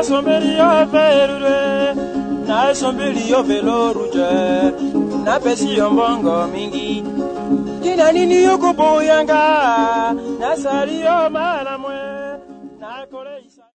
somberi yo verure, na somberi yo veloruje, na pesi yo mbongo mingi. Kina nini yo kuboyanga, na sari yo malamwe.